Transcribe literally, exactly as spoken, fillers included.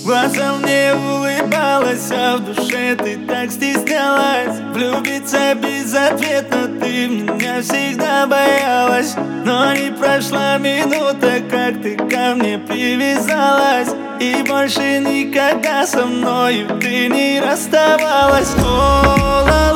Глазом мне улыбалась, а в душе ты так стеснялась. Влюбиться безответно ты меня всегда боялась. Но не прошла минута, как ты ко мне привязалась, и больше никогда со мною ты не расставалась. О, ла